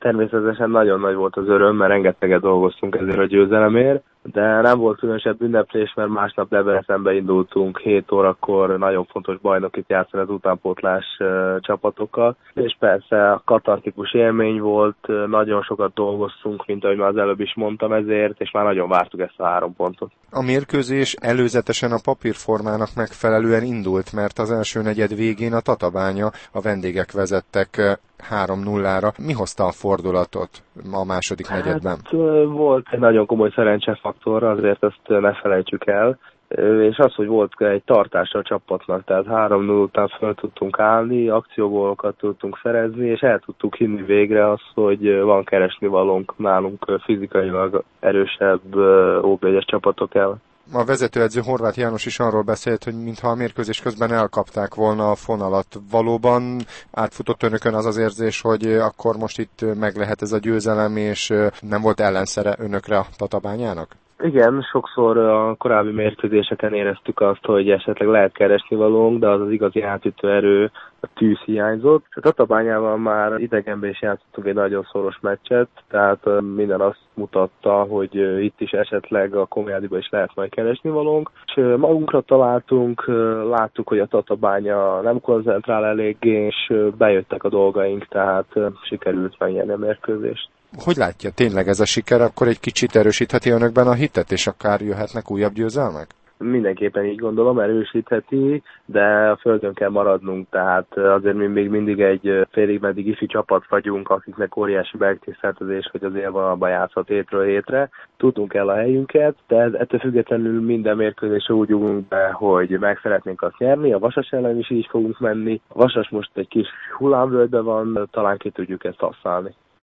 Természetesen nagyon nagy volt az öröm, mert rengeteget dolgoztunk ezért a győzelemért, de nem volt különösebb ünneplés, mert másnap Debrecenbe indultunk 7 órakor, nagyon fontos bajnokit játszani az utánpótlás csapatokkal, és persze a katartikus élmény volt, nagyon sokat dolgoztunk, mint ahogy már az előbb is mondtam ezért, és már nagyon vártuk ezt a 3 pontot. A mérkőzés előzetesen a papírformának megfelelően indult, mert az első negyed végén a Tatabánya, a vendégek vezettek 3-0-ra. Mi hozta a fordulatot a második negyedben? Volt egy nagyon komoly szerencsefaktor, azért ezt ne felejtsük el, és az, hogy volt egy tartása a csapatnak, tehát 3-0 után fel tudtunk állni, akciógólokat tudtunk szerezni, és el tudtuk hinni végre azt, hogy van keresnivalónk nálunk fizikailag erősebb OB1-es csapatok el. A vezetőedző Horváth János is arról beszélt, hogy mintha a mérkőzés közben elkapták volna a fonalat. Valóban átfutott önökön az érzés, hogy akkor most itt meg lehet ez a győzelem, és nem volt ellenszere önökre a Tatabányának? Igen, sokszor a korábbi mérkőzéseken éreztük azt, hogy esetleg lehet keresnivalónk, de az az igazi átütő erő, a tűz hiányzott. A Tatabányával már idegenben is játszottunk egy nagyon szoros meccset, tehát minden azt mutatta, hogy itt is esetleg a Komjádiban is lehet majd keresnivalónk. És magunkra találtunk, láttuk, hogy a Tatabánya nem koncentrál eléggé, és bejöttek a dolgaink, tehát sikerült megnyerni a mérkőzést. Hogy látja, tényleg ez a siker akkor egy kicsit erősítheti önökben a hitet, és akár jöhetnek újabb győzelmek? Mindenképpen így gondolom, erősítheti, de a földön kell maradnunk, tehát azért mi még mindig egy félig meddig ifi csapat vagyunk, akiknek óriási megtiszteltetés, hogy az élvonalban játszhat hétről hétre. Tudunk el a helyünket, de ettől függetlenül minden mérkőzésre úgy ugrunk be, hogy meg szeretnénk azt nyerni, a Vasas ellen is így fogunk menni. A Vasas most egy kis hullámvölgyben van, talán ki tudjuk ezt használni.